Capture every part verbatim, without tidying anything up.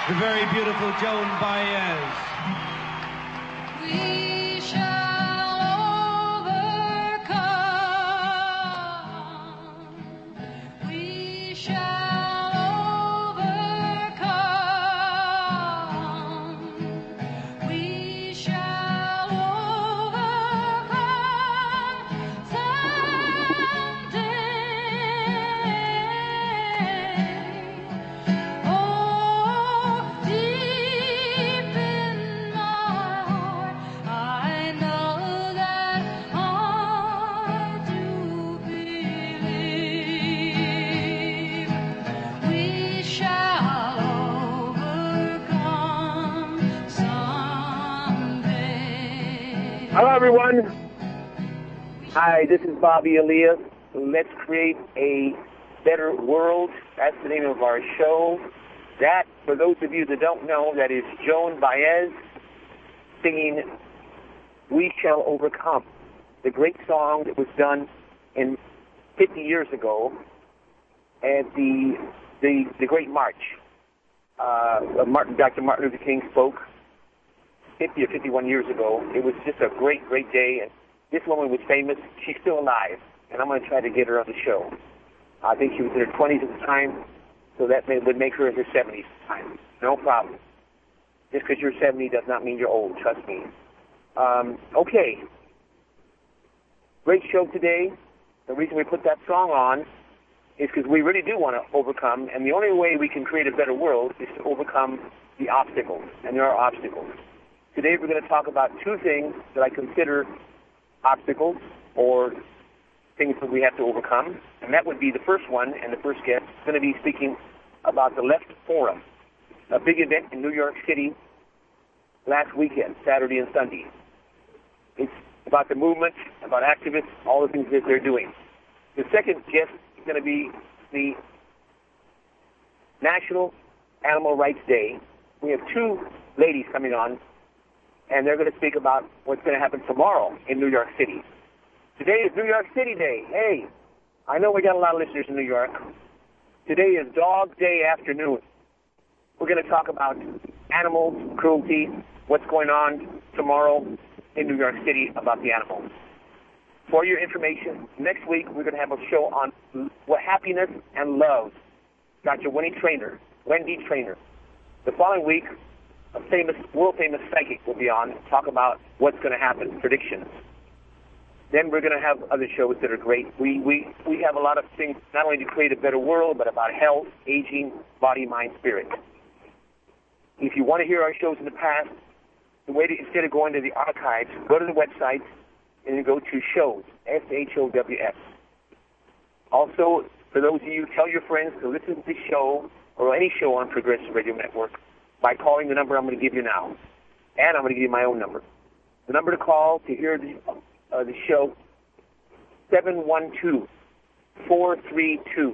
the very beautiful Joan Baez. We shall overcome. We shall overcome. We shall overcome someday. Oh, deep in my heart, I know that I do believe we shall overcome someday. Hello, everyone. Hi, this is Bobby Elias. Let's create a better world. That's the name of our show. That, for those of you that don't know, that is Joan Baez singing We Shall Overcome, the great song that was done in fifty years ago at the the, the Great March. Uh, Martin, Doctor Martin Luther King spoke fifty or fifty-one years ago. It was just a great, great day. And this woman was famous. She's still alive, and I'm going to try to get her on the show. I think she was in her twenties at the time, so that may, would make her in her seventies at the time. No problem. Just because you're seventy does not mean you're old, trust me. Um, okay. Great show today. The reason we put that song on is because we really do want to overcome, and the only way we can create a better world is to overcome the obstacles, and there are obstacles. Today we're going to talk about two things that I consider obstacles or things that we have to overcome, and that would be the first one, and the first guest is going to be speaking about the Left Forum, a big event in New York City last weekend, Saturday and Sunday. It's about the movement, about activists, all the things that they're doing. The second guest is going to be the National Animal Rights Day. We have two ladies coming on, and they're going to speak about what's going to happen tomorrow in New York City. Today is New York City Day. Hey, I know we got a lot of listeners in New York. Today is Dog Day afternoon. We're going to talk about animals, cruelty, what's going on tomorrow in New York City about the animals. For your information, next week we're going to have a show on what happiness and love. Doctor Wendy Trainer, Wendy Trainer. The following week, a famous, world-famous psychic will be on and talk about what's going to happen, predictions. Then we're going to have other shows that are great. We, we, we have a lot of things, not only to create a better world, but about health, aging, body, mind, spirit. If you want to hear our shows in the past, the way to, instead of going to the archives, go to the website and then go to shows, S H O W S. Also, for those of you, tell your friends to listen to the show or any show on Progressive Radio Network by calling the number I'm going to give you now. And I'm going to give you my own number. The number to call to hear the, uh, the show, seven one two, four three two,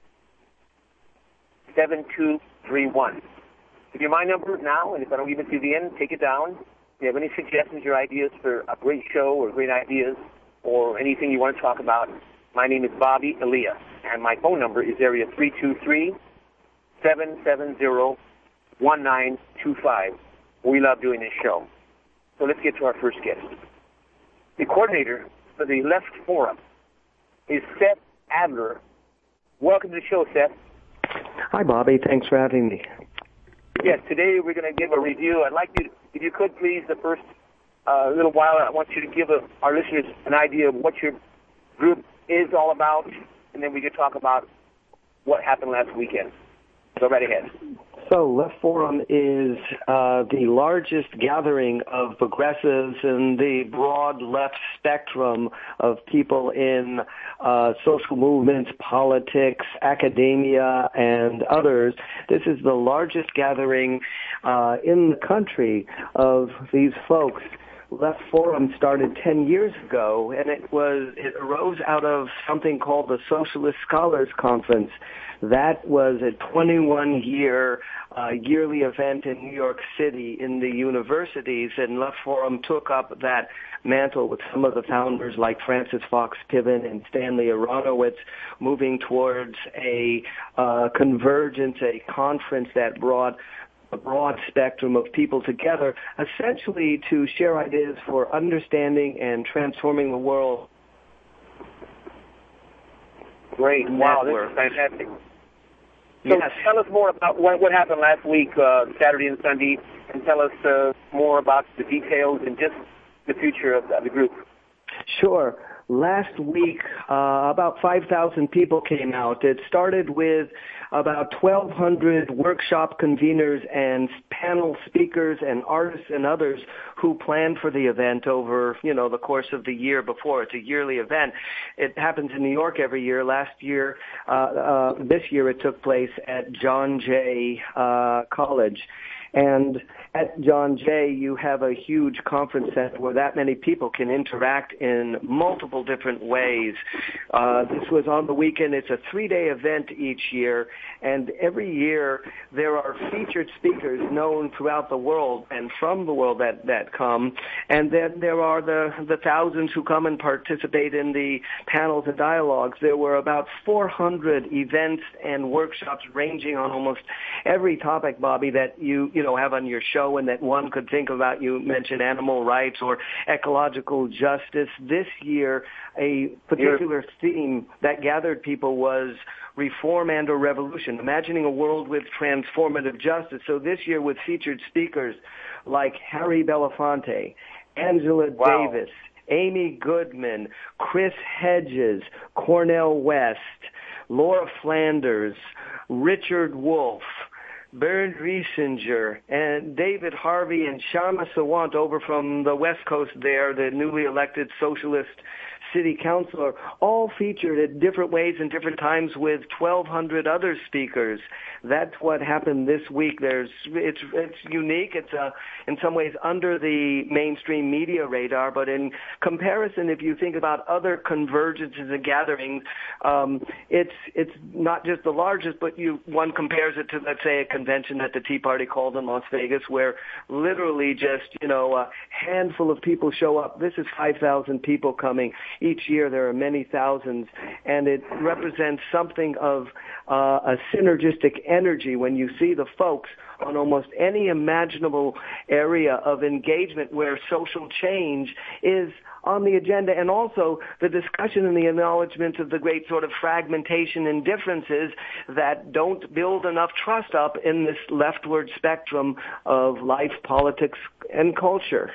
seven two three one. Give you my number now, and if I don't give it to you at the end, take it down. If you have any suggestions or ideas for a great show or great ideas or anything you want to talk about, my name is Bobby Elias, and my phone number is area three two three, seven seven zero, one nine two five. We love doing this show. So let's get to our first guest. The coordinator for the Left Forum is Seth Adler. Welcome to the show, Seth. Hi, Bobby. Thanks for having me. Yes, today we're going to give a review. I'd like you, if you could please, the first uh, little while, I want you to give a, our listeners an idea of what your group is all about, and then we can talk about what happened last weekend. Go right ahead. So Left Forum is uh, the largest gathering of progressives in the broad left spectrum of people in uh, social movements, politics, academia, and others. This is the largest gathering uh, in the country of these folks. Left Forum started ten years ago, and it was it arose out of something called the Socialist Scholars Conference. That was a twenty-one year uh, yearly event in New York City in the universities, and Left Forum took up that mantle with some of the founders like Francis Fox Piven and Stanley Aronowitz, moving towards a uh, convergence, a conference that brought a broad spectrum of people together, essentially to share ideas for understanding and transforming the world. Great. Wow, this is fantastic. So yes. Tell us more about what, what happened last week, uh, Saturday and Sunday, and tell us uh, more about the details and just the future of the, the group. Sure. Last week, uh, about five thousand people came out. It started with about twelve hundred workshop conveners and panel speakers and artists and others who planned for the event over, you know, the course of the year before. It's a yearly event. It happens in New York every year. Last year, uh, uh, this year it took place at John Jay uh, College. And at John Jay, you have a huge conference center where that many people can interact in multiple different ways. Uh, this was on the weekend. It's a three-day event each year, and every year there are featured speakers known throughout the world and from the world that, that come, and then there are the, the thousands who come and participate in the panels and dialogues. There were about four hundred events and workshops ranging on almost every topic, Bobby, that you, you know, have on your show and that one could think about. You mentioned animal rights or ecological justice. This year, a particular theme that gathered people was reform and or revolution, imagining a world with transformative justice. So this year with featured speakers like Harry Belafonte, Angela wow. Davis, Amy Goodman, Chris Hedges, Cornel West, Laura Flanders, Richard Wolff, Bernd Riesinger, and David Harvey and Sharma Sawant over from the West Coast there, the newly elected socialist city councilor, all featured at different ways and different times with twelve hundred other speakers. That's what happened this week. There's, it's, it's unique. It's uh, in some ways under the mainstream media radar, but in comparison, if you think about other convergences and gatherings, um, it's, it's not just the largest, but you, one compares it to, let's say, a convention that the Tea Party called in Las Vegas, where literally just, you know, a handful of people show up. This is five thousand people coming. Each year there are many thousands, and it represents something of uh, a synergistic energy when you see the folks on almost any imaginable area of engagement where social change is on the agenda, and also the discussion and the acknowledgement of the great sort of fragmentation and differences that don't build enough trust up in this leftward spectrum of life, politics, and culture.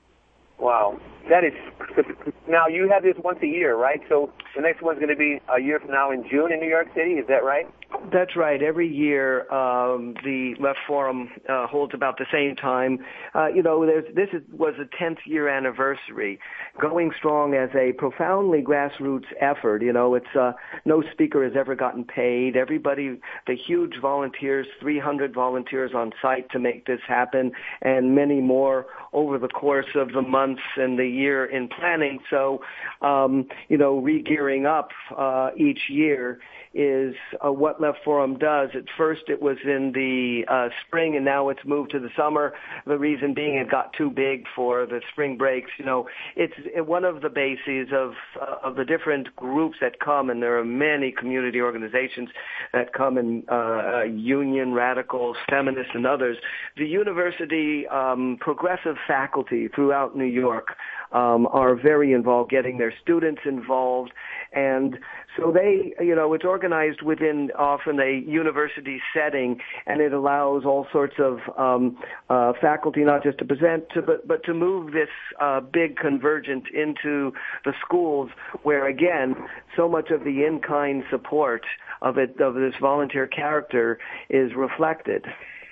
Wow. That is, now you have this once a year, right? So the next one's going to be a year from now in June in New York City, is that right? That's right. Every year, um, the Left Forum uh, holds about the same time. Uh, you know, there's, this is, was a tenth year anniversary, going strong as a profoundly grassroots effort. You know, it's uh, no speaker has ever gotten paid. Everybody, the huge volunteers, three hundred volunteers on site to make this happen, and many more over the course of the months and the year in planning. So, um, you know, re-gearing up uh, each year is uh, what Left Forum does. At first it was in the uh, spring, and now it's moved to the summer. The reason being it got too big for the spring breaks. You know, it's one of the bases of uh, of the different groups that come, and there are many community organizations that come, and uh, uh, union, radicals, feminists, and others. The university um, progressive faculty throughout New York um, are very involved, getting their students involved, and so they, you know, it's organized within often a university setting, and it allows all sorts of um, uh, faculty not just to present, to, but, but to move this uh, big convergence into the schools, where again, so much of the in-kind support of it, of this volunteer character, is reflected.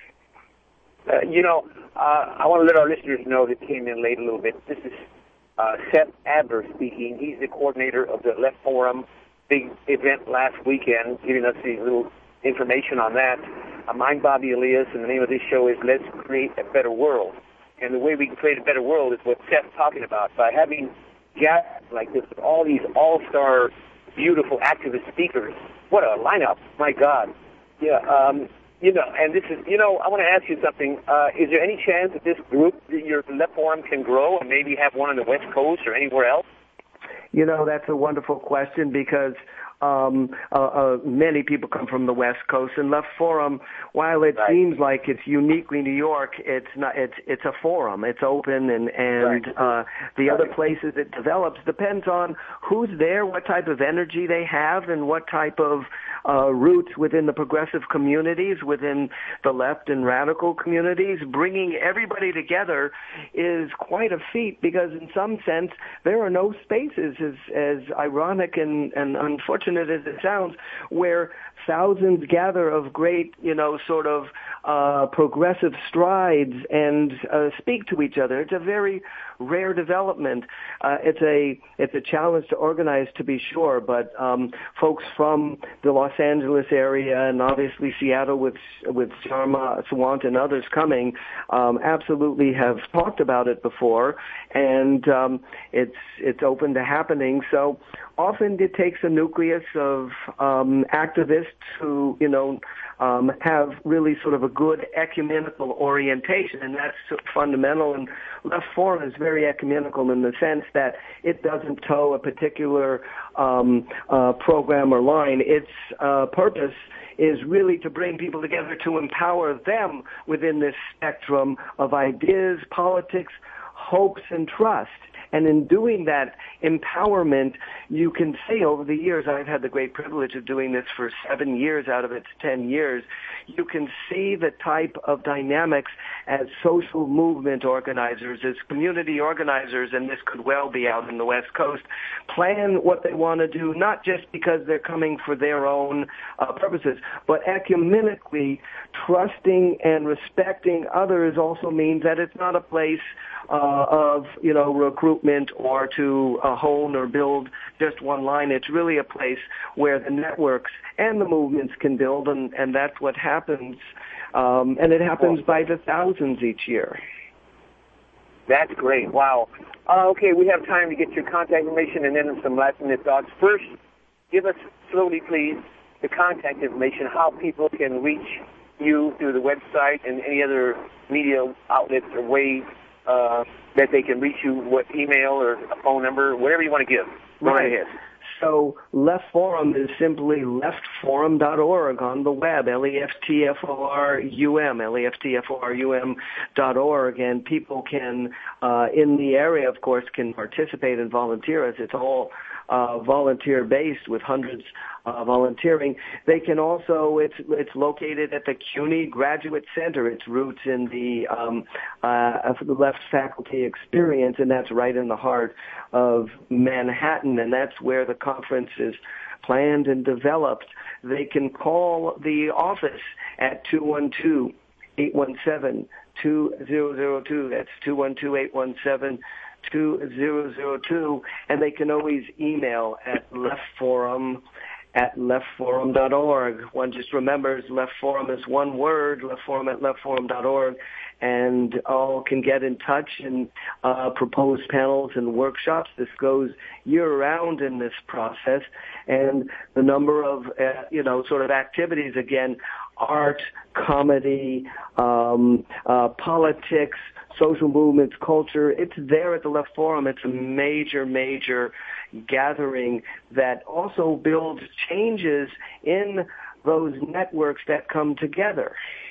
Uh, you know, uh, I want to let our listeners know that came in late a little bit. This is uh, Seth Adler speaking. He's the coordinator of the Left Forum big event last weekend, giving us the little information on that. Uh, I'm Bobby Elias, and the name of this show is Let's Create a Better World. And the way we can create a better world is what Seth's talking about, by having guests like this with all these all-star, beautiful activist speakers. What a lineup, my God. Yeah, um, you know, and this is, you know, I want to ask you something. Uh, is there any chance that this group, that your Left Forum, can grow and maybe have one on the West Coast or anywhere else? You know, that's a wonderful question, because Um, uh, uh, many people come from the West Coast, and Left Forum, while it Right. seems like it's uniquely New York, it's not. It's it's a forum. It's open, and and Right. uh, the Right. other places it develops depends on who's there, what type of energy they have, and what type of uh, roots within the progressive communities, within the left and radical communities. Bringing everybody together is quite a feat, because in some sense there are no spaces, as as ironic and, and unfortunate as it sounds, where thousands gather of great, you know, sort of uh, progressive strides and uh, speak to each other. It's a very rare development. Uh, it's a it's a challenge to organize, to be sure, but um, folks from the Los Angeles area and obviously Seattle with with Sharma Sawant and others coming um, absolutely have talked about it before, and um, it's it's open to happening. So often it takes a nucleus of um, activists who, you know, um, have really sort of a good ecumenical orientation, and that's fundamental. And Left Forum is very ecumenical in the sense that it doesn't toe a particular um, uh, program or line. Its uh, purpose is really to bring people together to empower them within this spectrum of ideas, politics, hopes, and trust. And in doing that empowerment, you can see over the years, I've had the great privilege of doing this for seven years out of its ten years, you can see the type of dynamics as social movement organizers, as community organizers, and this could well be out in the West Coast, plan what they want to do, not just because they're coming for their own uh, purposes, but ecumenically trusting and respecting others also means that it's not a place uh, of, you know, recruitment or to uh, hone or build just one line. It's really a place where the networks and the movements can build, and, and that's what happens. Um, and it happens by the thousands each year. That's great. Wow. Uh, okay, we have time to get your contact information and then some last-minute thoughts. First, give us slowly, please, the contact information, how people can reach you through the website and any other media outlets or ways uh, that they can reach you, what email or a phone number, whatever you want to give. Go Right. ahead. So Left Forum is simply left forum dot org on the web, L E F T F O R U M, L E F T F O R U M dot org, and people can, uh, in the area, of course, can participate and volunteer, as it's all uh, volunteer-based with hundreds uh, volunteering. They can also, it's it's located at the CUNY Graduate Center. Its roots in the um, uh, the Left Faculty Experience, and that's right in the heart of Manhattan, and that's where the conference is planned and developed. They can call the office at two one two, eight one seven, two zero zero two. That's two one two, eight one seven, two zero zero two. And they can always email at leftforum at left forum dot org. One just remembers Left Forum is one word, leftforum at left forum dot org. And all can get in touch and uh, propose panels and workshops. This goes year-round in this process. And the number of, uh, you know, sort of activities, again, art, comedy, um, uh, politics, social movements, culture, it's there at the Left Forum. It's a major, major gathering that also builds changes in those networks that come together.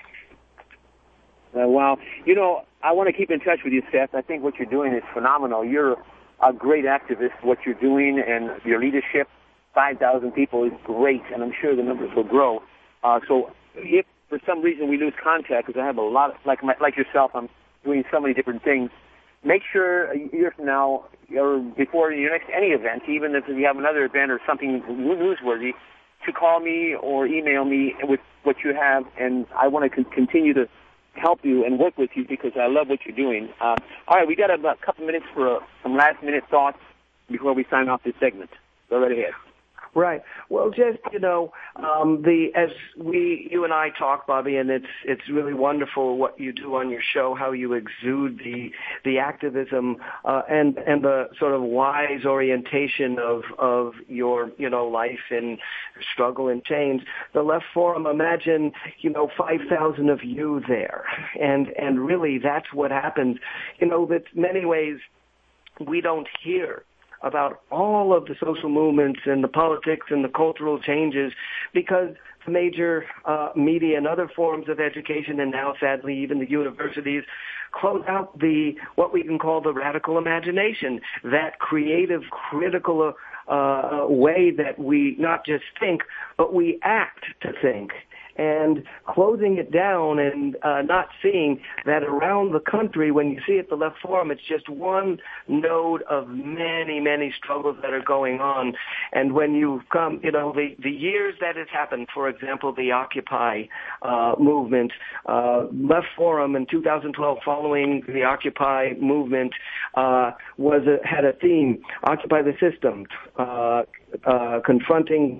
Uh, wow. You know, I want to keep in touch with you, Seth. I think what you're doing is phenomenal. You're a great activist. What you're doing and your leadership, five thousand people is great, and I'm sure the numbers will grow. Uh, so if for some reason we lose contact, because I have a lot, of, like my, like yourself, I'm doing so many different things, make sure a year from now or before your next any event, even if you have another event or something newsworthy, to call me or email me with what you have, and I want to con- continue to help you and work with you because I love what you're doing. Uh, all right, we got about a couple minutes for uh, some last-minute thoughts before we sign off this segment. Go right ahead. Right. Well, just, you know, um, the as we, you and I talk, Bobby, and it's it's really wonderful what you do on your show, how you exude the the activism uh, and and the sort of wise orientation of of your, you know, life and struggle and change. The Left Forum, imagine, you know, five thousand of you there, and and really that's what happens. You know, that many ways we don't hear about all of the social movements and the politics and the cultural changes, because the major uh, media and other forms of education, and now sadly even the universities, close out the what we can call the radical imagination, that creative, critical uh, way that we not just think, but we act to think. And closing it down and uh, not seeing that around the country, when you see at the Left Forum, it's just one node of many, many struggles that are going on. And when you come, you know, the, the years that has happened, for example, the Occupy uh, movement, uh, Left Forum in two thousand twelve, following the Occupy movement, uh, was a, had a theme, Occupy the System, uh, uh, confronting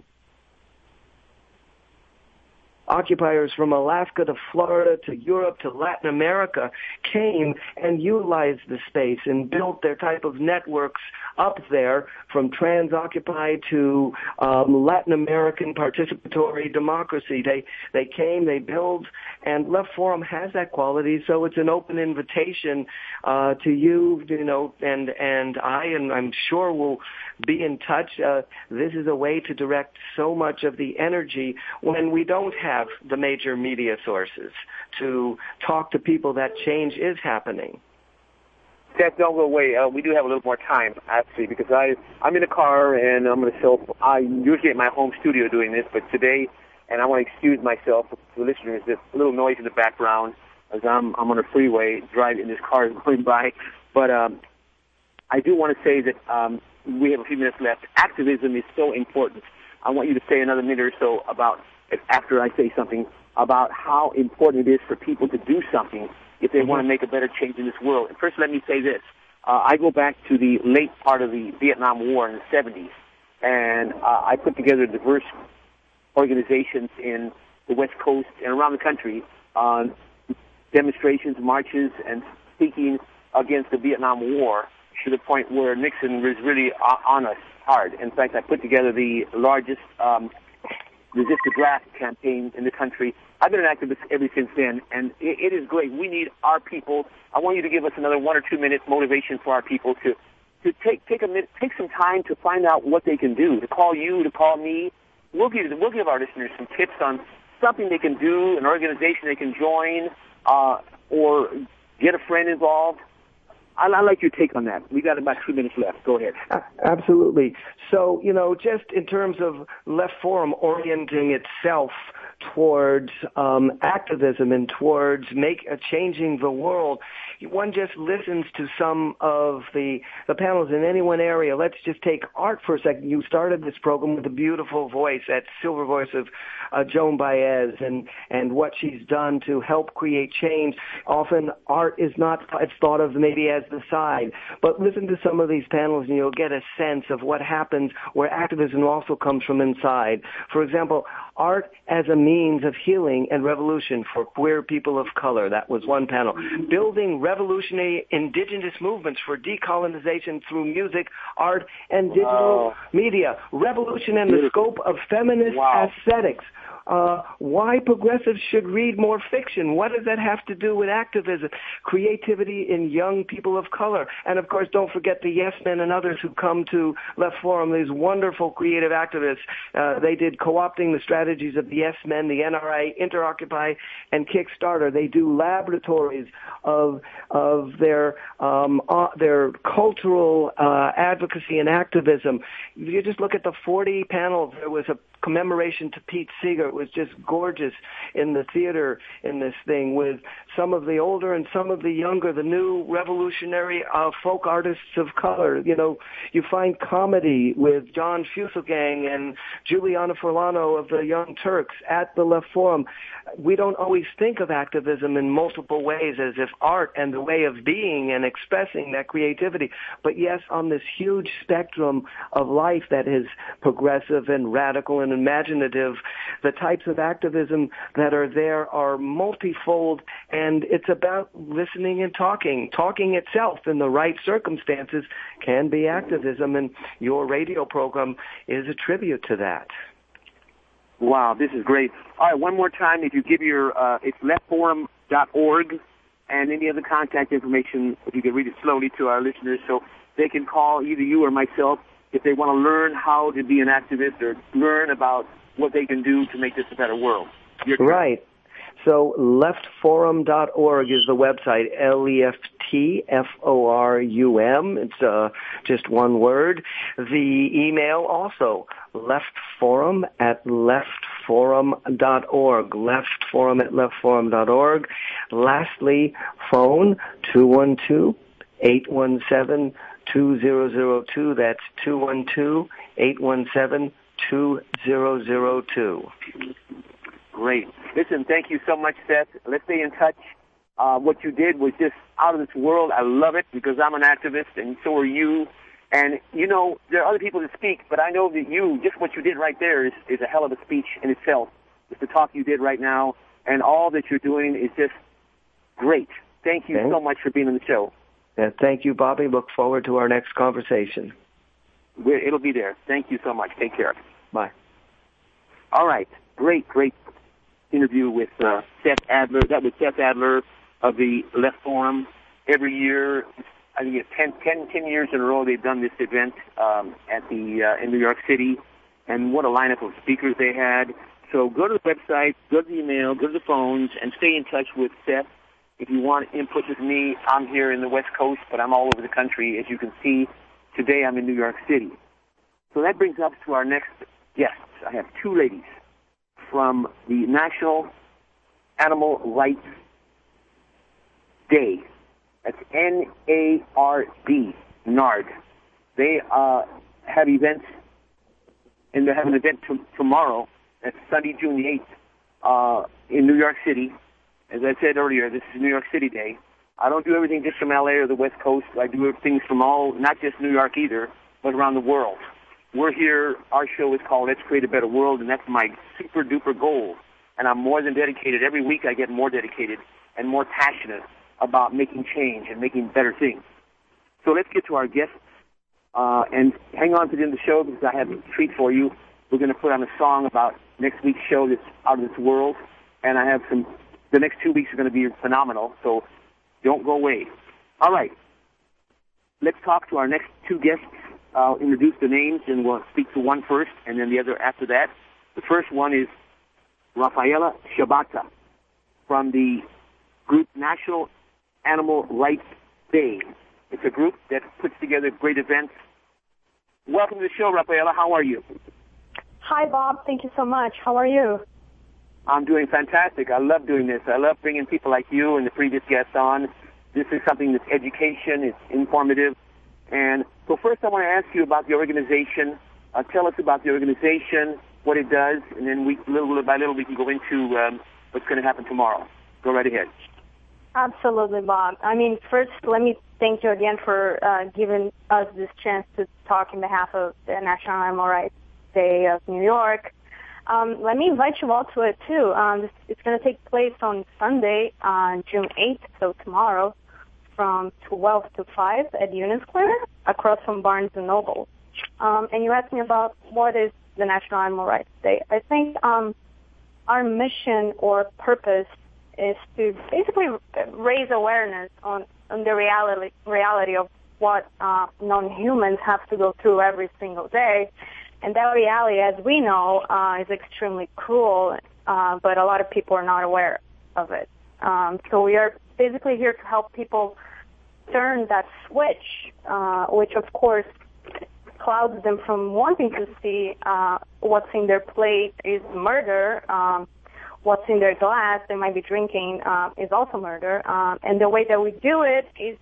occupiers from Alaska to Florida to Europe to Latin America came and utilized the space and built their type of networks up there, from trans-occupy to um, Latin American participatory democracy. They they came, they built, and Left Forum has that quality, so it's an open invitation uh, to you, you know, and, and I, and I'm sure we'll be in touch. Uh, this is a way to direct so much of the energy when we don't have the major media sources to talk to people that change is happening. Seth, don't go away. Uh, we do have a little more time, actually, because I, I'm in a car, and I'm going to show, I'm usually at my home studio doing this, but today, and I want to excuse myself for the listeners, there's a little noise in the background as I'm, I'm on a freeway driving, this car is going by. But um, I do want to say that um, we have a few minutes left. Activism is so important. I want you to say another minute or so about, after I say something, about how important it is for people to do something if they mm-hmm. want to make a better change in this world. And first, let me say this. Uh, I go back to the late part of the Vietnam War in the seventies, and uh, I put together diverse organizations in the West Coast and around the country on demonstrations, marches, and speaking against the Vietnam War to the point where Nixon was really on us hard. In fact, I put together the largest um, resist the draft campaign in the country. I've been an activist ever since then, and it, it is great. We need our people. I want you to give us another one or two minutes motivation for our people to to take take a minute, take some time to find out what they can do. To call you, to call me. We'll give we'll give our listeners some tips on something they can do, an organization they can join, uh, or get a friend involved. I'd like your take on that. We got about two minutes left. Go ahead. Uh, absolutely. So, you know, just in terms of Left Forum orienting itself towards um, activism and towards make uh, changing the world, one just listens to some of the the panels in any one area. Let's just take art for a second. You started this program with a beautiful voice, that silver voice of uh, Joan Baez, and and what she's done to help create change. Often art is not it's thought of maybe as the side, but listen to some of these panels and you'll get a sense of what happens where activism also comes from inside. For example, art as a means of healing and revolution for queer people of color. That was one panel. Building revolutionary indigenous movements for decolonization through music, art, and digital wow. media. Revolution and the scope of feminist wow. aesthetics. Uh, why progressives should read more fiction. What does that have to do with activism? Creativity in young people of color. And, of course, don't forget the Yes Men and others who come to Left Forum, these wonderful creative activists. Uh, they did co-opting the strategies of the Yes Men, the N R A, Interoccupy, and Kickstarter. They do laboratories of of their um, uh, their cultural uh, advocacy and activism. If you just look at the forty panels, there was a commemoration to Pete Seeger. It was just gorgeous in the theater in this thing, with some of the older and some of the younger, the new revolutionary uh, folk artists of color. You know, you find comedy with John Fusselgang and Juliana Furlano of the Young Turks at the Left Forum. We don't always think of activism in multiple ways as if art and the way of being and expressing that creativity. But yes, on this huge spectrum of life that is progressive and radical and imaginative, the types of activism that are there are multifold, and it's about listening and talking. Talking itself in the right circumstances can be activism, and your radio program is a tribute to that. Wow, this is great. All right, one more time, if you give your, uh, it's left forum dot org, and any other contact information, if you can read it slowly to our listeners. So they can call either you or myself if they want to learn how to be an activist or learn about what they can do to make this a better world. Your turn. Right. So left forum dot org is the website, L E F T F O R U M. It's uh, just one word. The email also, leftforum at leftforum dot org, leftforum at leftforum dot org. Lastly, phone two one two, eight one seven, two zero zero two. That's two one two, eight one seven, two zero zero two. Great. Listen, thank you so much, Seth. Let's stay in touch. Uh, what you did was just out of this world. I love it because I'm an activist and so are you. And, you know, there are other people that speak, but I know that you, just what you did right there is, is a hell of a speech in itself. Just the talk you did right now and all that you're doing is just great. Thank you okay. so much for being on the show. Yeah, thank you, Bobby. Look forward to our next conversation. We're, it'll be there. Thank you so much. Take care. Bye. All right. Great, great interview with uh, Seth Adler. That was Seth Adler of the Left Forum. Every year, I think it's ten, ten, ten years in a row they've done this event um, at the uh, in New York City, and what a lineup of speakers they had. So go to the website, go to the email, go to the phones, and stay in touch with Seth. If you want input with me, I'm here in the West Coast, but I'm all over the country. As you can see, today I'm in New York City. So that brings us to our next guests. I have two ladies from the National Animal Rights Day. That's N A R D, NARD. They uh, have events, and they have an event t- tomorrow. That's Sunday, June the eighth, uh, in New York City. As I said earlier, this is New York City Day. I don't do everything just from L A or the West Coast. I do things from all, not just New York either, but around the world. We're here, our show is called Let's Create a Better World, and that's my super duper goal. And I'm more than dedicated. Every week I get more dedicated and more passionate about making change and making better things. So let's get to our guests, uh, and hang on to the end of the show because I have a treat for you. We're going to put on a song about next week's show that's out of this world, and I have some, the next two weeks are going to be phenomenal, so don't go away. All right, let's talk to our next two guests. I'll introduce the names, and we'll speak to one first, and then the other after that. The first one is Rafaela Shabata from the group National Animal Rights Day. It's a group that puts together great events. Welcome to the show, Rafaela. How are you? Hi, Bob. Thank you so much. How are you? I'm doing fantastic. I love doing this. I love bringing people like you and the previous guests on. This is something that's education, it's informative. And so first I want to ask you about the organization. Uh, tell us about the organization, what it does, and then we, little by little we can go into um, what's going to happen tomorrow. Go right ahead. Absolutely, Bob. I mean, first, let me thank you again for uh, giving us this chance to talk in behalf of the National Animal Rights Day of New York. Um, let me invite you all to it, too. Um, this, it's going to take place on Sunday, on June eighth, so tomorrow, from twelve to five at Union Square, across from Barnes and Noble. Um, and you asked me about what is the National Animal Rights Day. I think um, our mission or purpose is to basically raise awareness on, on the reality reality of what uh, non-humans have to go through every single day. And that reality, as we know, uh, is extremely cruel, uh, but a lot of people are not aware of it. Um, so we are basically here to help people turn that switch, uh, which of course clouds them from wanting to see uh, what's in their plate is murder, um, what's in their glass they might be drinking uh, is also murder. Um, and the way that we do it is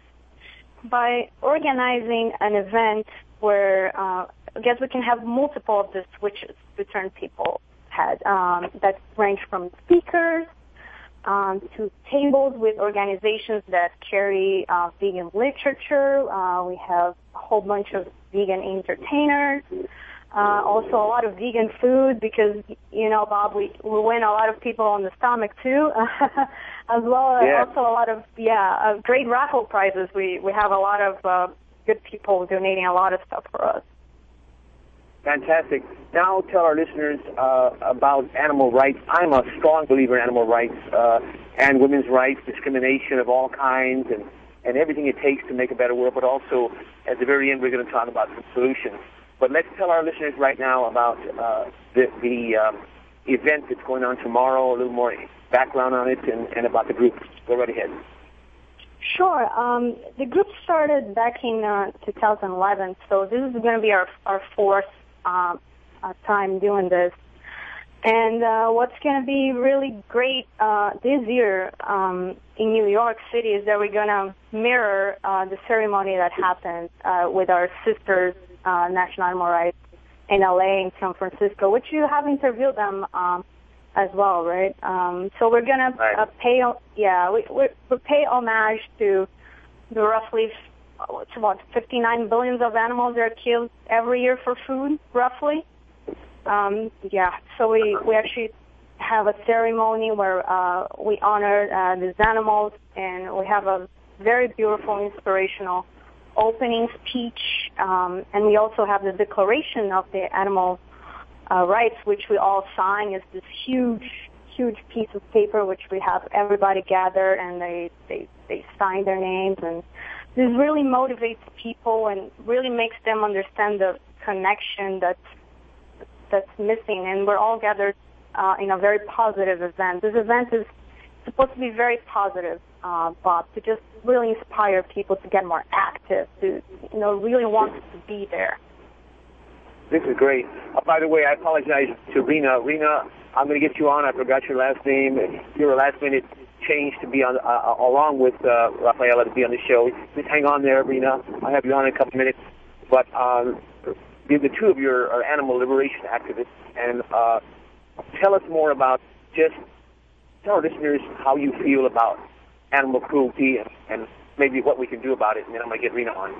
by organizing an event where uh, I guess we can have multiple of the switches to turn people's head um, that range from speakers Um, to tables with organizations that carry uh, vegan literature. Uh, we have a whole bunch of vegan entertainers. Uh, also a lot of vegan food because, you know, Bob, we, we win a lot of people on the stomach too, as well as yeah. also a lot of, yeah, uh, great raffle prizes. We, we have a lot of uh, good people donating a lot of stuff for us. Fantastic. Now tell our listeners uh, about animal rights. I'm a strong believer in animal rights uh, and women's rights, discrimination of all kinds, and and everything it takes to make a better world, but also at the very end we're going to talk about some solutions. But let's tell our listeners right now about uh, the, the um, event that's going on tomorrow, a little more background on it, and, and about the group. Go right ahead. Sure. Um, the group started back in uh, two thousand eleven, so this is going to be our our fourth uh, uh, time doing this. And uh, what's going to be really great uh, this year um, in New York City is that we're going to mirror uh, the ceremony that happened uh, with our sisters, uh, National Animal Rights, in L A and San Francisco, which you have interviewed them um, as well, right? Um, so we're going right. to uh, pay, yeah, we we we pay homage to the roughly, it's about fifty-nine billions of animals that are killed every year for food, roughly. Um, yeah, so we, we actually have a ceremony where uh, we honor uh, these animals, and we have a very beautiful, inspirational opening speech, um, and we also have the Declaration of the Animal uh, Rights, which we all sign. It's this huge, huge piece of paper which we have everybody gather, and they, they, they sign their names, and this really motivates people and really makes them understand the connection that's that's missing, and we're all gathered uh, in a very positive event. This event is supposed to be very positive, uh, Bob, to just really inspire people to get more active, to, you know, really want to be there. This is great. Uh, by the way, I apologize to Rena. Rena, I'm going to get you on. I forgot your last name. Your last minute change to be on, uh, along with uh, Rafaela to be on the show. Just hang on there, Rena. I'll have you on in a couple minutes. But um, the two of you are animal liberation activists, and uh, tell us more about just tell our listeners how you feel about animal cruelty and, and maybe what we can do about it, and then I'm going to get Rena on.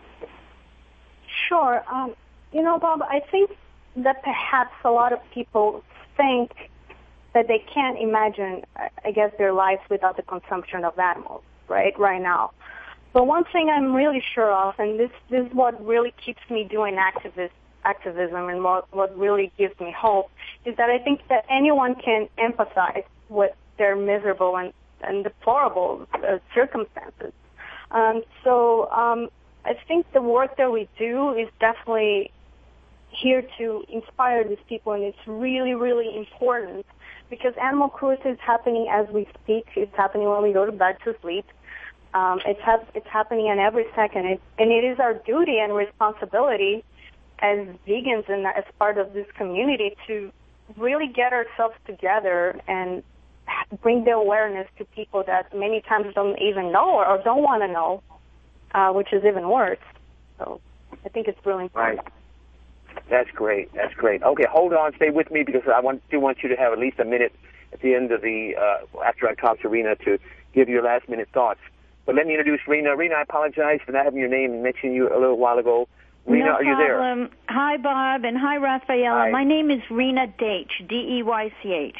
Sure. Um, you know, Bob, I think that perhaps a lot of people think that they can't imagine, I guess, their lives without the consumption of animals, right, right now. But one thing I'm really sure of, and this, this is what really keeps me doing activist, activism and what, what really gives me hope, is that I think that anyone can empathize with their miserable and, and deplorable uh, circumstances. Um, so um, I think the work that we do is definitely here to inspire these people, and it's really, really important because animal cruelty is happening as we speak. It's happening when we go to bed to sleep. Um, it's, ha- it's happening in every second, it, and it is our duty and responsibility as vegans and as part of this community to really get ourselves together and bring the awareness to people that many times don't even know or, or don't want to know, uh, which is even worse. So I think it's really important. Right. That's great. That's great. Okay, hold on. Stay with me because I want, do want you to have at least a minute at the end of the, uh, after I talk to Rena to give your last minute thoughts. But let me introduce Rena. Rena, I apologize for not having your name and mentioning you a little while ago. Rena, no are you there? problem. Hi, Bob, and hi, Rafaela. Hi. My name is Rena Deitch, D E Y C H.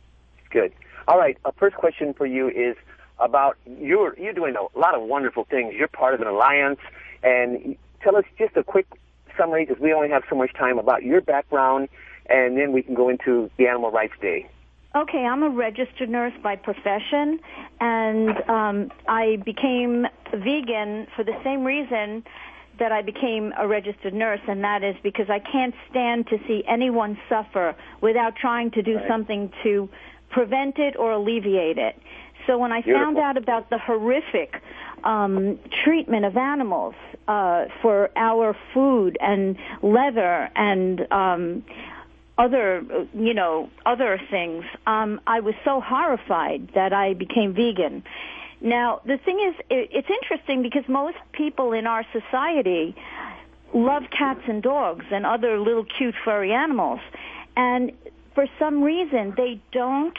Good. All right. A first question for you is about you're you're doing a lot of wonderful things. You're part of an alliance, and tell us just a quick summary because we only have so much time about your background, and then we can go into the Animal Rights Day. Okay, I'm a registered nurse by profession, and um, I became vegan for the same reason that I became a registered nurse, and that is because I can't stand to see anyone suffer without trying to do right. something to prevent it or alleviate it. So when I Beautiful. found out about the horrific um, treatment of animals uh, for our food and leather and um, other, you know, other things, um, I was so horrified that I became vegan. Now, the thing is, it's interesting because most people in our society love cats and dogs and other little cute furry animals. And for some reason, they don't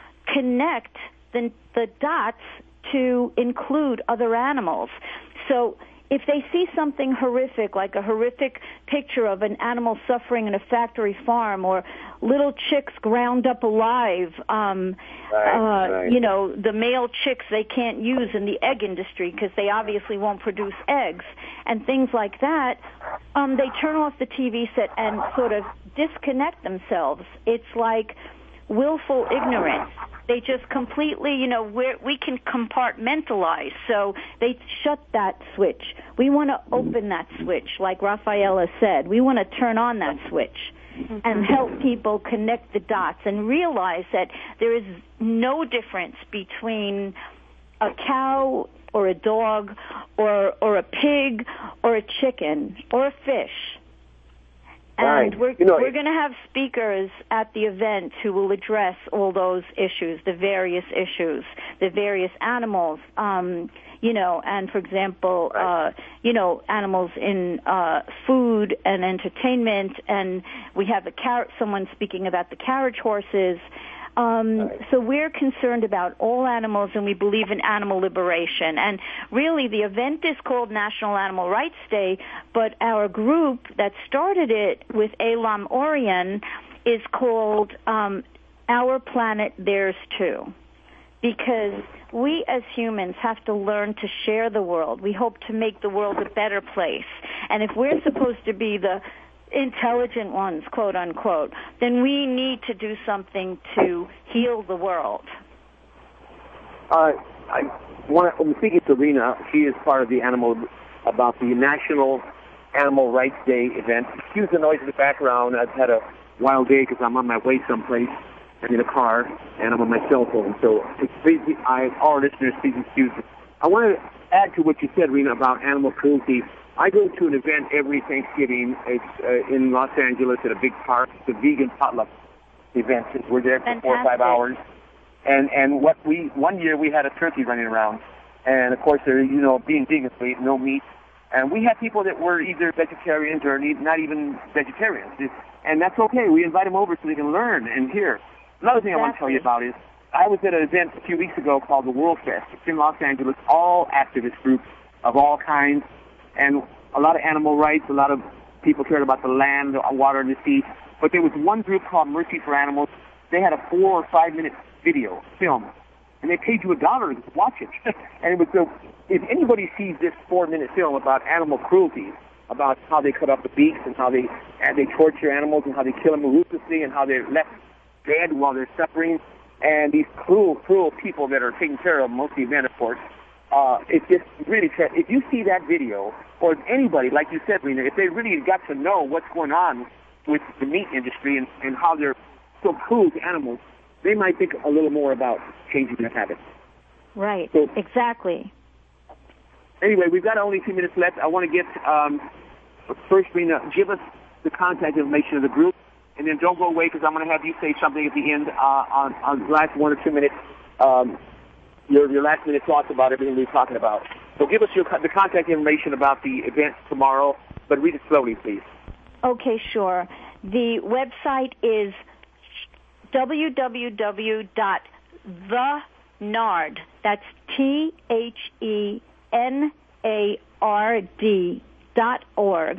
connect the, the dots to include other animals. So if they see something horrific, like a horrific picture of an animal suffering in a factory farm or little chicks ground up alive, um, right, uh, right. you know, the male chicks they can't use in the egg industry because they obviously won't produce eggs and things like that, um, they turn off the T V set and sort of disconnect themselves. It's like willful ignorance. They just completely, you know, we're, we can compartmentalize. So they shut that switch. We want to open that switch, like Rafaela said. We want to turn on that switch and help people connect the dots and realize that there is no difference between a cow or a dog or or a pig or a chicken or a fish. And right. we're, you know, we're going to have speakers at the event who will address all those issues, the various issues, the various animals, um, you know, and for example, right. uh, you know, animals in uh, food and entertainment, and we have a car- someone speaking about the carriage horses. Um, right. So we're concerned about all animals, and we believe in animal liberation. And really, the event is called National Animal Rights Day, but our group that started it with Elam Orion is called um, Our Planet Theirs Too, because we as humans have to learn to share the world. We hope to make the world a better place. And if we're supposed to be the intelligent ones, quote unquote, then we need to do something to heal the world. Uh, I want to, I'm speaking to Rena. She is part of the animal, about the National Animal Rights Day event. Excuse the noise in the background. I've had a wild day because I'm on my way someplace. I'm in a car, and I'm on my cell phone. So please, I, all our listeners, please excuse me. I want to add to what you said, Rena, about animal cruelty. I go to an event every Thanksgiving. It's uh, in Los Angeles at a big park. It's a vegan potluck event. We're there for Fantastic. four or five hours. And and what we one year we had a turkey running around, and of course there, you know, being vegan, so we eat no meat. And we had people that were either vegetarians or not even vegetarians, and that's okay. We invite them over so they can learn and hear. Another thing exactly. I want to tell you about is I was at an event a few weeks ago called the World Fest. It's in Los Angeles. All activist groups of all kinds. And a lot of animal rights, a lot of people cared about the land, the water, and the sea. But there was one group called Mercy for Animals. They had a four or five minute video, film, and they paid you a dollar to watch it. And it was so, if anybody sees this four minute film about animal cruelty, about how they cut off the beaks and how they and they torture animals and how they kill them ruthlessly and how they're left dead while they're suffering, and these cruel, cruel people that are taken care of, mostly men, of course. Uh, it's just really, if you see that video, or if anybody, like you said, Rena, if they really got to know what's going on with the meat industry and, and how they're so cruel to animals, they might think a little more about changing their habits. Right, so, exactly. Anyway, we've got only a few minutes left. I want to get, um, first, Rena, give us the contact information of the group, and then don't go away because I'm going to have you say something at the end uh, on, on the last one or two minutes. Um, Your, your last minute thoughts about everything we're talking about. So give us your the contact information about the event tomorrow, but read it slowly, please. Okay, sure. The website is w w w dot the nard, that's T H E N A R D dot org.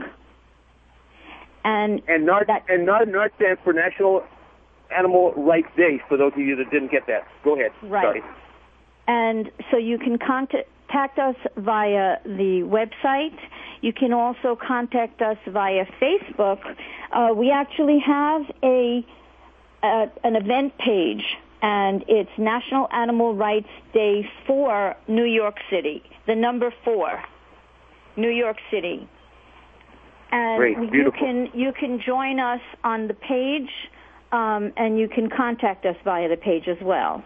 And and NARD, that, and NARD, NARD stands for National Animal Rights Day, for those of you that didn't get that. Go ahead. Right. Sorry. And so you can contact us via the website. You can also contact us via Facebook. Uh, we actually have a, a an event page, and it's National Animal Rights Day for New York City, the number four, New York City. And Great, you can you can join us on the page, um, and you can contact us via the page as well.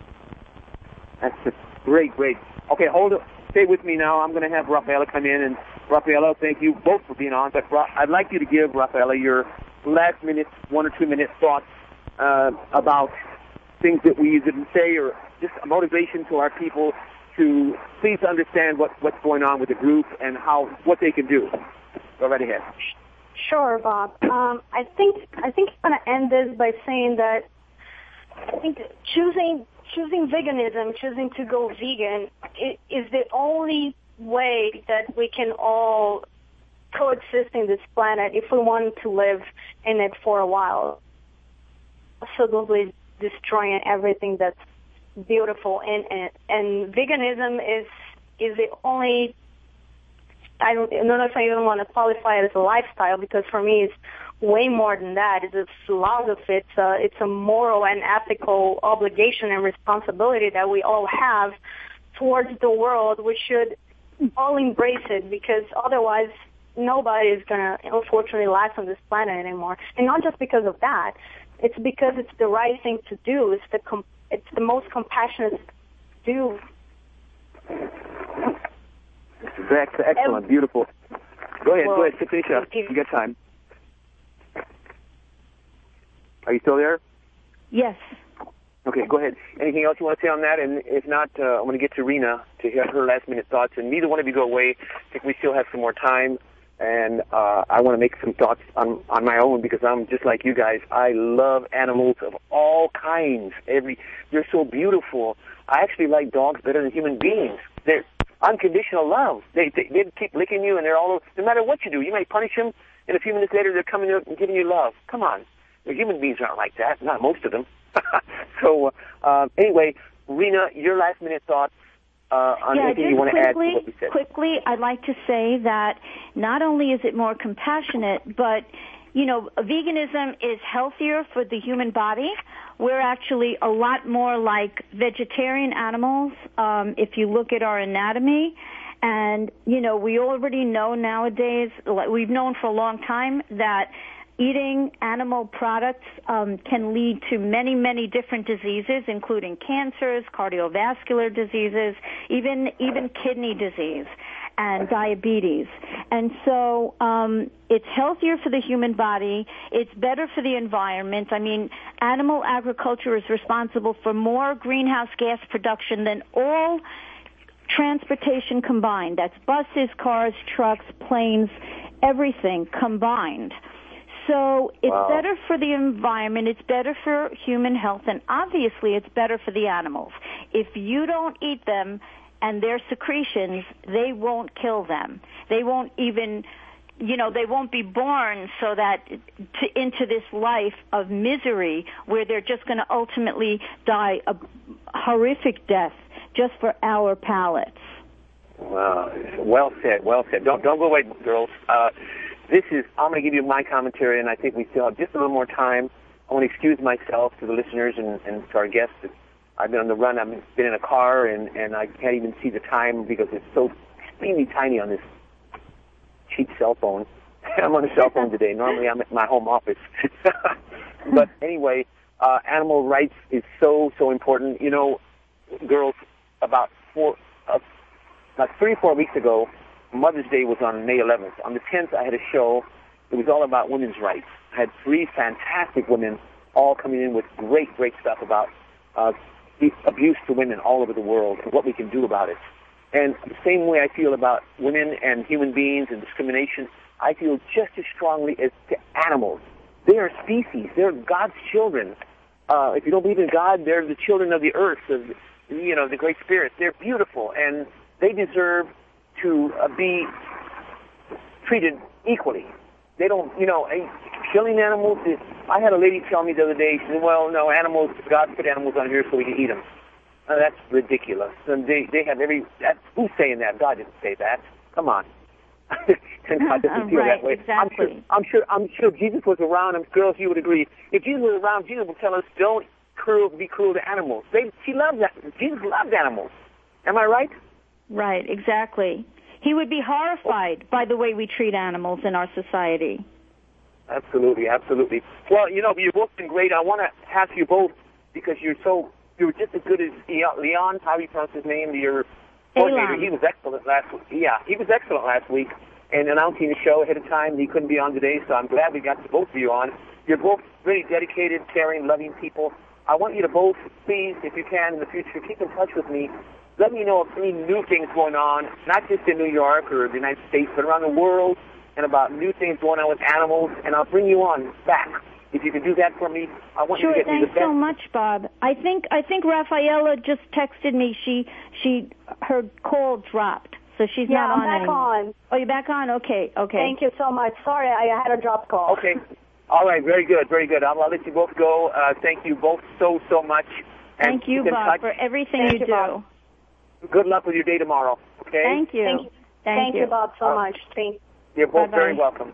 That's just great, great. Okay, hold it. Stay with me now. I'm going to have Rafaela come in. And Rafaela, thank you both for being on. But Ra- I'd like you to give, Rafaela, your last minute, one or two minute thoughts uh, about things that we didn't say, or just a motivation to our people to please understand what, what's going on with the group and how what they can do. Go right ahead. Sure, Bob. Um, I think I think I'm going to end this by saying that I think choosing choosing veganism, choosing to go vegan, is the only way that we can all coexist in this planet if we want to live in it for a while. Absolutely destroying everything that's beautiful in it. And veganism is is the only, I don't, I don't know if I even want to qualify it as a lifestyle, because for me it's way more than that. It's a philosophy. It's a, it's a moral and ethical obligation and responsibility that we all have towards the world. We should all embrace it, because otherwise nobody is going to, unfortunately, last on this planet anymore. And not just because of that. It's because it's the right thing to do. It's the com- it's the most compassionate to do. That's excellent, beautiful. Go ahead, Well, go ahead, finish up. if- You got time. Are you still there? Yes. Okay, go ahead. Anything else you want to say on that? And if not, uh, I'm going to get to Rena to hear her last minute thoughts. And neither one of you go away. I think we still have some more time. And uh, I want to make some thoughts on, on my own, because I'm just like you guys. I love animals of all kinds. Every They're so beautiful. I actually like dogs better than human beings. They're unconditional love. They, they they keep licking you, and they're all over. No matter what you do, you may punish them, and a few minutes later they're coming up and giving you love. Come on. The human beings aren't like that. Not most of them. so uh, um, anyway, Rena, your last minute thoughts. Uh, on yeah, anything just you want to quickly, add to what we said. quickly, I'd like to say that not only is it more compassionate, but, you know, veganism is healthier for the human body. We're actually a lot more like vegetarian animals, um, if you look at our anatomy. And, you know, we already know nowadays, we've known for a long time, that eating animal products um, can lead to many, many different diseases, including cancers, cardiovascular diseases, even even kidney disease and diabetes. And so um, it's healthier for the human body. It's better for the environment. I mean, animal agriculture is responsible for more greenhouse gas production than all transportation combined. That's buses, cars, trucks, planes, everything combined. So it's Wow. better for the environment, it's better for human health, and obviously it's better for the animals. If you don't eat them and their secretions, they won't kill them. They won't even, you know, they won't be born so that to, into this life of misery where they're just going to ultimately die a horrific death just for our palates. Wow. Well said, well said. Don't, don't go away, girls. Uh, This is, I'm going to give you my commentary, and I think we still have just a little more time. I want to excuse myself to the listeners and, and to our guests. I've been on the run. I've been in a car, and, and I can't even see the time because it's so extremely tiny on this cheap cell phone. I'm on a cell phone today. Normally I'm at my home office. But anyway, uh, animal rights is so, so important. You know, girls, about four, uh, about three, four weeks ago, Mother's Day was on May eleventh. On the tenth, I had a show. It was all about women's rights. I had three fantastic women all coming in with great, great stuff about uh, abuse to women all over the world and what we can do about it. And the same way I feel about women and human beings and discrimination, I feel just as strongly as to animals. They are species. They're God's children. Uh, if you don't believe in God, they're the children of the earth, of, you know, the Great Spirit. They're beautiful, and they deserve to uh, be treated equally. They don't, you know, killing animals is, I had a lady tell me the other day, she said, well, no, animals, God put animals on here so we can eat them. Uh, that's ridiculous. And they, they have every, that, who's saying that? God didn't say that. Come on. And God doesn't feel right, that way. Exactly. I'm sure, I'm sure, I'm sure Jesus was around, and girls, you would agree. If Jesus was around, Jesus would tell us, don't cruel, be cruel to animals. They, he loved that. Jesus loved animals. Am I right? Right, exactly. He would be horrified by the way we treat animals in our society. Absolutely, absolutely. Well, you know, you've both been great. I want to ask you both, because you're so, you were just as good as Leon, how do you pronounce his name? Your coordinator. He was excellent last week. Yeah, he was excellent last week and announcing the show ahead of time. He couldn't be on today, so I'm glad we got both of you on. You're both very dedicated, caring, loving people. I want you to both, please, if you can in the future, keep in touch with me. Let me know of any new things going on, not just in New York or the United States, but around the world, and about new things going on with animals, and I'll bring you on back. If you can do that for me, I want sure, you to get me the thanks best. so much, Bob. I think I think Rafaela just texted me. She she her call dropped, so she's Yeah, not I'm on back anymore. on. Oh, you're back on? Okay, okay. Thank you so much. Sorry, I had a drop call. Okay. All right, very good, very good. I'll, I'll let you both go. Uh, thank you both so, so much. And Thank you, keep in Bob, touch. for everything Thank you, you, do. Bob. Good luck with your day tomorrow, okay? Thank you. Thank you. Thank Thank you, Bob, so Uh, much. Thank You're both Bye-bye. very welcome.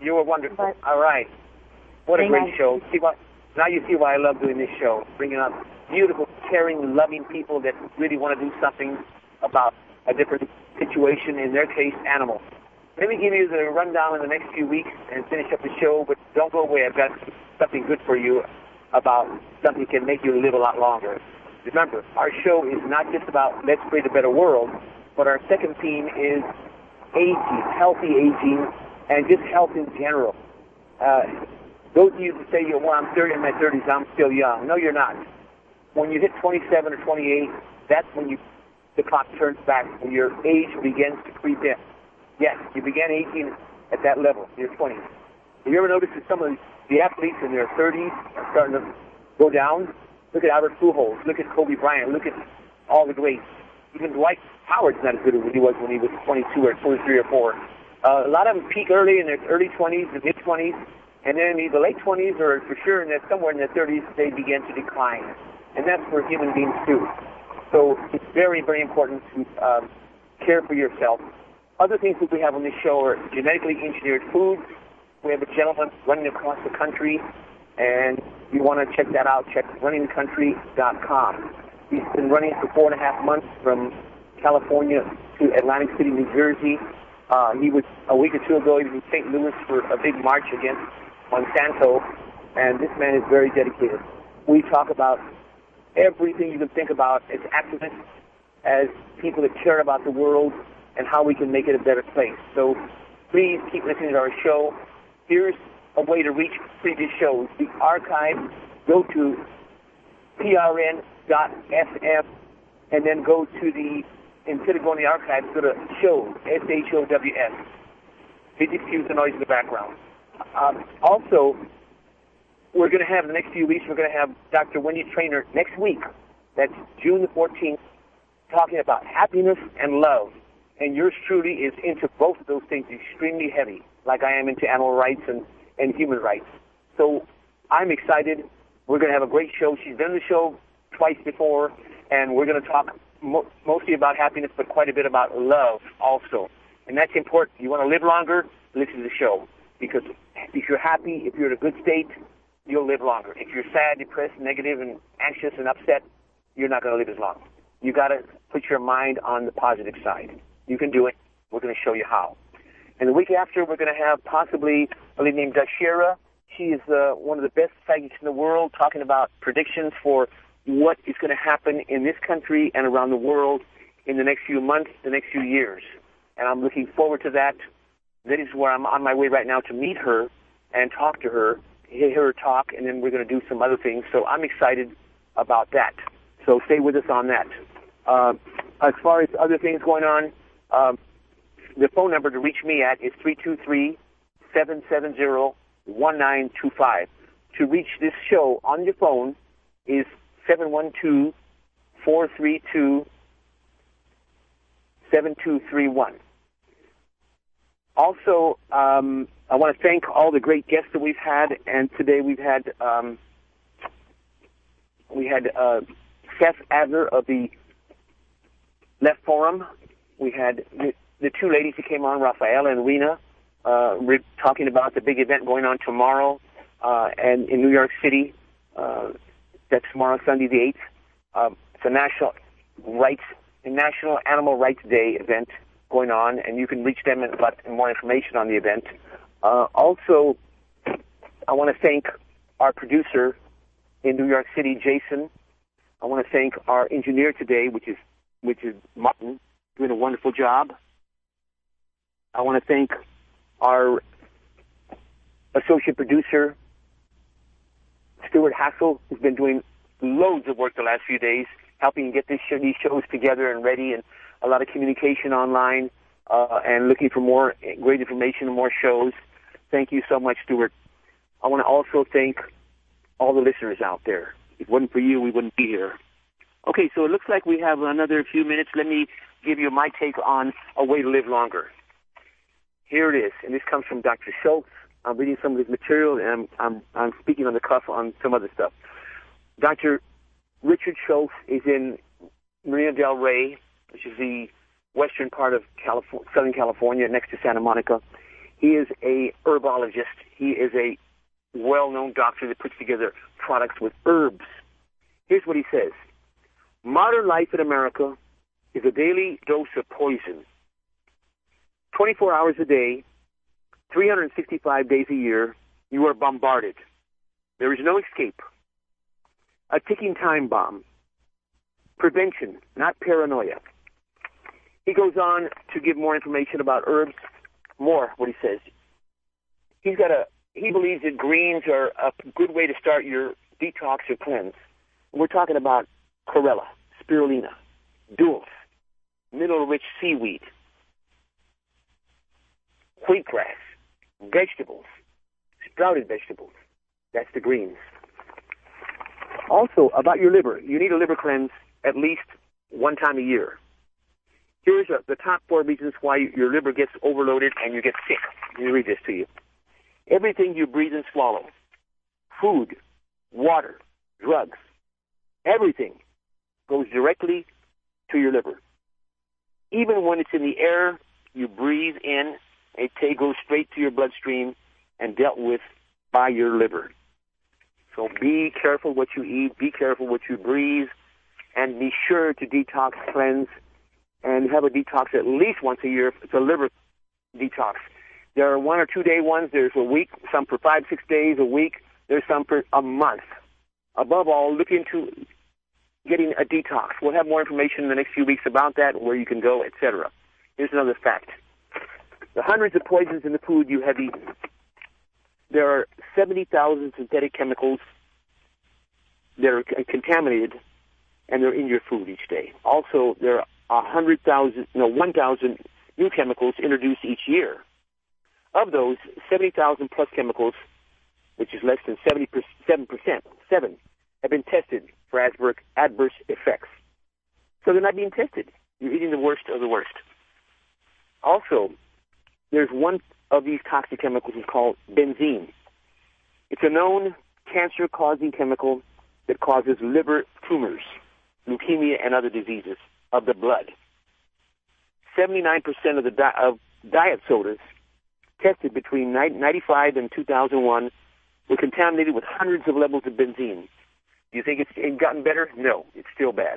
You were wonderful. But, All right. What a great Amen. show. See what, now you see why I love doing this show, bringing up beautiful, caring, loving people that really want to do something about a different situation, in their case, animals. Let me give you the rundown in the next few weeks and finish up the show, but don't go away. I've got something good for you about something that can make you live a lot longer. Remember, our show is not just about let's create a better world, but our second theme is aging, healthy aging, and just health in general. Uh, those of you that say, well, I'm thirty, in my thirties, I'm still young. No, you're not. When you hit twenty-seven or twenty-eight, that's when you the clock turns back, when your age begins to creep in. Yes, you began aging at that level, in your twenties. Have you ever noticed that some of the athletes in their thirties are starting to go down? Look at Albert Pujols. Look at Kobe Bryant. Look at all the greats. Even Dwight Howard's not as good as he was when he was twenty-two or twenty-three or four. Uh, a lot of them peak early in their early twenties, the mid-twenties, and then in the late twenties or for sure in their, somewhere in their thirties, they begin to decline. And that's for human beings too. So it's very, very important to um, care for yourself. Other things that we have on this show are genetically engineered foods. We have a gentleman running across the country, and you want to check that out, check running the country dot com. He's been running for four and a half months from California to Atlantic City, New Jersey. Uh, he was, a week or two ago, he was in Saint Louis for a big march against Monsanto, and this man is very dedicated. We talk about everything you can think about as activists, as people that care about the world, and how we can make it a better place. So please keep listening to our show. Here's a way to reach previous shows. The archive, go to P R N dot F M, and then go to the, instead of going to the archives, go to shows, S H O W S. It diffuse the noise in the background. Um, also, we're going to have, in the next few weeks, we're going to have Doctor Wendy Traynor next week. That's June the fourteenth, talking about happiness and love. And yours truly is into both of those things extremely heavy, like I am into animal rights and, and human rights. So I'm excited. We're going to have a great show. She's been on the show twice before, and we're going to talk mo- mostly about happiness, but quite a bit about love also. And that's important. You want to live longer, listen to the show. Because if you're happy, if you're in a good state, you'll live longer. If you're sad, depressed, negative, and anxious and upset, you're not going to live as long. You got to put your mind on the positive side. You can do it. We're going to show you how. And the week after, we're going to have possibly a lady named Dashira. She is uh, one of the best psychics in the world, talking about predictions for what is going to happen in this country and around the world in the next few months, the next few years. And I'm looking forward to that. That is where I'm on my way right now to meet her and talk to her, hear her talk, and then we're going to do some other things. So I'm excited about that. So stay with us on that. Uh, as far as other things going on, um, the phone number to reach me at is three two three, seven seven zero, one nine two five. To reach this show on your phone is seven one two, four three two, seven two three one. Also, um, I want to thank all the great guests that we've had, and today we've had um, we had uh, Seth Adler of the Left Forum. We had the, the two ladies who came on, Rafaela and Rena, uh, re- talking about the big event going on tomorrow uh, and in New York City. Uh, that's tomorrow, Sunday the eighth. Um, it's a national rights, a National Animal Rights Day event going on, and you can reach them and get more information on the event. Uh, also, I want to thank our producer in New York City, Jason. I want to thank our engineer today, which is which is Martin, doing a wonderful job. I want to thank our associate producer, Stuart Hassel, who's been doing loads of work the last few days, helping get this show, these shows together and ready, and a lot of communication online, uh, and looking for more great information and more shows. Thank you so much, Stuart. I want to also thank all the listeners out there. If it wasn't for you, we wouldn't be here. Okay, so it looks like we have another few minutes. Let me give you my take on a way to live longer. Here it is, and this comes from Doctor Schultz. I'm reading some of his material, and I'm, I'm, I'm speaking on the cuff on some other stuff. Doctor Richard Schultz is in Marina del Rey, which is the western part of California, Southern California, next to Santa Monica. He is a herbologist. He is a well-known doctor that puts together products with herbs. Here's what he says. Modern life in America is a daily dose of poison. twenty-four hours a day, three hundred sixty-five days a year, you are bombarded. There is no escape. A ticking time bomb. Prevention, not paranoia. He goes on to give more information about herbs. More, what he says. He's got a, he believes that greens are a good way to start your detox or cleanse. We're talking about chlorella, spirulina, dulse, mineral-rich seaweed, wheatgrass, vegetables, sprouted vegetables. That's the greens. Also, about your liver. You need a liver cleanse at least one time a year. Here's a, the top four reasons why your liver gets overloaded and you get sick. Let me read this to you. Everything you breathe and swallow, food, water, drugs, everything goes directly to your liver. Even when it's in the air you breathe in, it goes straight to your bloodstream and dealt with by your liver. So be careful what you eat, be careful what you breathe, and be sure to detox, cleanse, and have a detox at least once a year. It's a liver detox. There are one or two day ones. There's a week, some for five, six days a week. There's some for a month. Above all, look into getting a detox. We'll have more information in the next few weeks about that, where you can go, et cetera. Here's another fact. The hundreds of poisons in the food you have eaten. There are seventy thousand synthetic chemicals that are contaminated, and they're in your food each day. Also, there are one hundred thousand, no, one thousand new chemicals introduced each year. Of those, seventy thousand plus chemicals, which is less than seventy-seven percent, seven, have been tested for adverse effects. So they're not being tested. You're eating the worst of the worst. Also, there's one of these toxic chemicals is called benzene. It's a known cancer-causing chemical that causes liver tumors, leukemia, and other diseases of the blood. seventy-nine percent of the di- of diet sodas tested between ninety-five and two thousand one were contaminated with hundreds of levels of benzene. Do you think it's gotten better? No, it's still bad.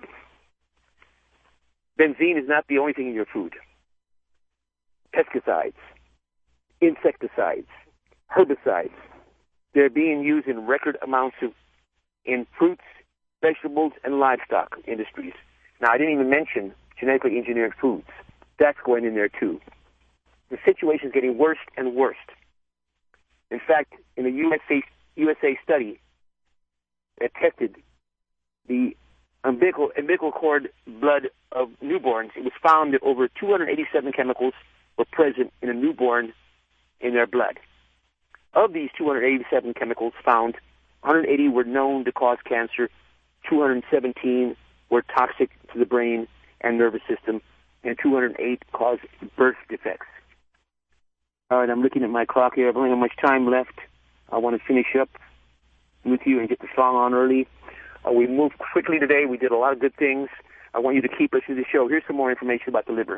Benzene is not the only thing in your food. Pesticides, insecticides, herbicides, they're being used in record amounts of, in fruits, vegetables, and livestock industries. Now, I didn't even mention genetically engineered foods. That's going in there, too. The situation is getting worse and worse. In fact, in a U S A, U S A study that tested the umbilical, umbilical cord blood of newborns, it was found that over two hundred eighty-seven chemicals were present in a newborn in their blood. Of these two hundred eighty-seven chemicals found, one hundred eighty were known to cause cancer, two hundred seventeen were toxic to the brain and nervous system, and two hundred eight caused birth defects. All right, I'm looking at my clock here. I don't have much time left. I want to finish up with you and get the song on early. Uh, we moved quickly today. We did a lot of good things. I want you to keep listening to the show. Here's some more information about the liver.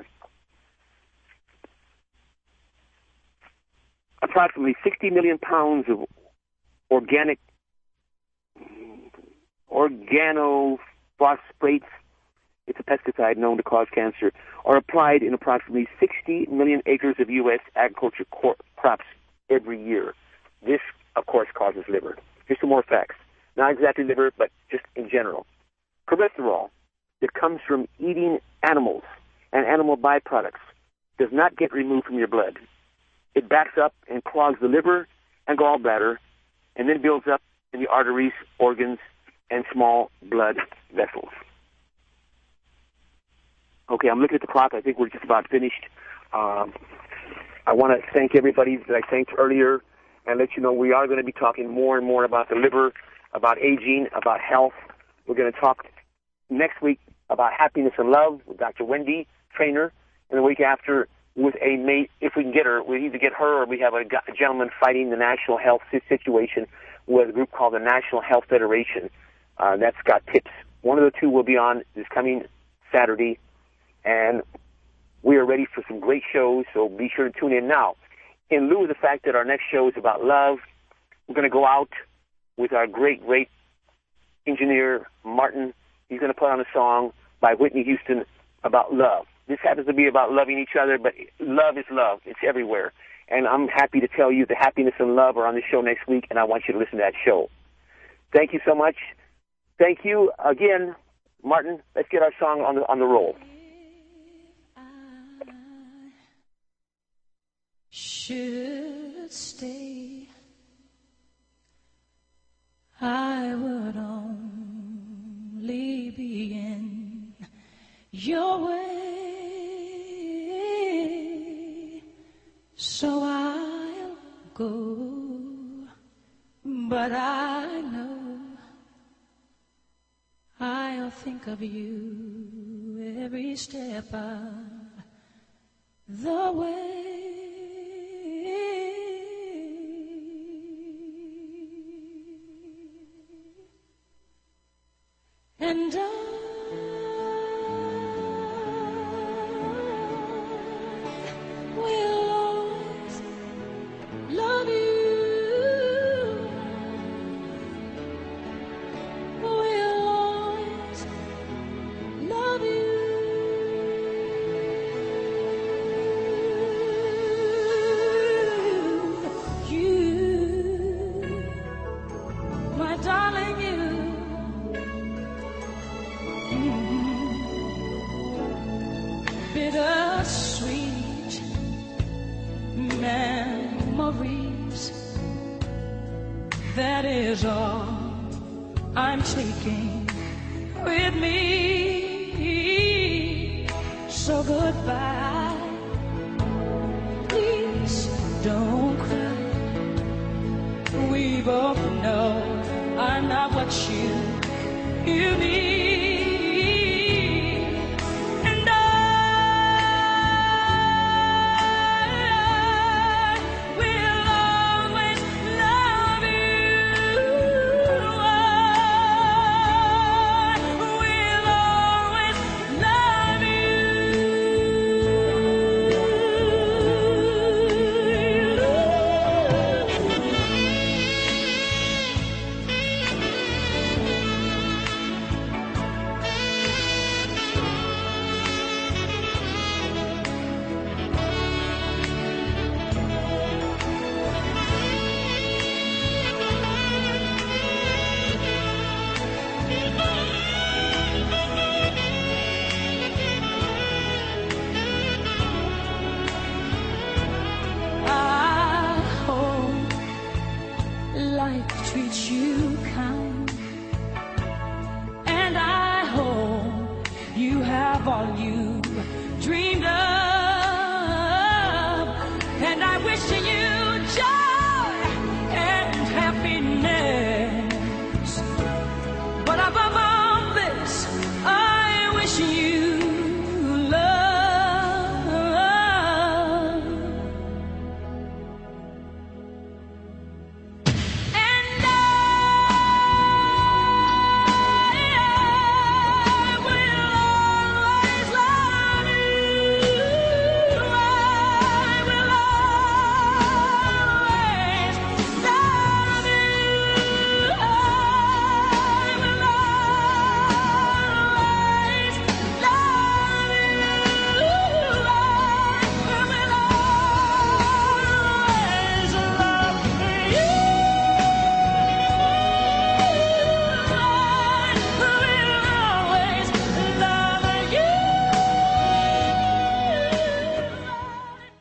Approximately sixty million pounds of organic organophosphates, it's a pesticide known to cause cancer, are applied in approximately sixty million acres of U S agriculture cor- crops every year. This, of course, causes liver. Here's some more facts. Not exactly liver, but just in general. Cholesterol that comes from eating animals and animal byproducts does not get removed from your blood. It backs up and clogs the liver and gallbladder and then builds up in the arteries, organs, and small blood vessels. Okay, I'm looking at the clock. I think we're just about finished. Um, I want to thank everybody that I thanked earlier and let you know we are going to be talking more and more about the liver, about aging, about health. We're going to talk next week about happiness and love with Doctor Wendy Trainer, and the week after with a mate. If we can get her, we either get her or we have a, a gentleman fighting the national health situation with a group called the National Health Federation. Uh, that's got tips. One of the two will be on this coming Saturday, and we are ready for some great shows, so be sure to tune in now. in lieu of the fact that our next show is about love, we're going to go out with our great, great engineer, Martin. He's going to put on a song by Whitney Houston about love. This happens to be about loving each other, but love is love. It's everywhere. And I'm happy to tell you that happiness and love are on the show next week, and I want you to listen to that show. Thank you so much. Thank you again, Martin. Let's get our song on the on the roll. Should stay, I would only be in your way, so I'll go, but I know I'll think of you every step of the way. And I will always love you. Will always love you. You, my darling, you. Bittersweet memories, that is all I'm taking with me. So goodbye, please don't cry. We both know I'm not what you, you need. Treat you kind, and I hope you have all you dreamed of.